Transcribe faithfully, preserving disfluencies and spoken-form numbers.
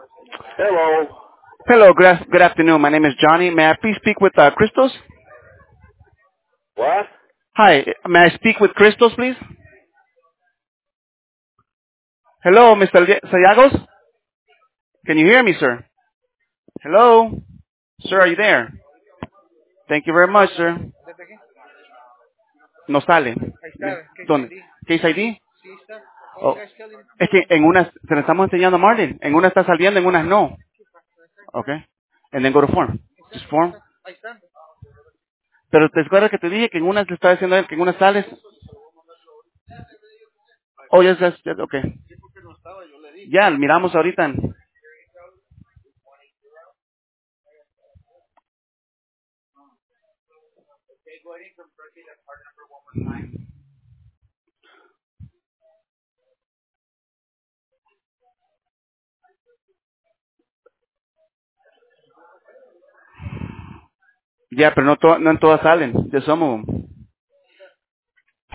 Hello. Hello, good, af- good afternoon. My name is Johnny. May I please speak with uh, Christos? What? Hi, may I speak with Christos, please? Hello, Mister Lia- Sayagos? Can you hear me, sir? Hello? Sir, are you there? Thank you very much, sir. No sale. ¿Dónde? Case I D? Oh, es que en unas, se le estamos enseñando a Martin. En unas está saliendo, en unas no. Okay. And then go to form. Just form. Pero te acuerdas que te dije que en unas le estaba diciendo a él que en unas sales. Oh, yes, yes, yes, okay. Ya, miramos ahorita. en- Ya, pero no, to- no en todas salen. De some of them.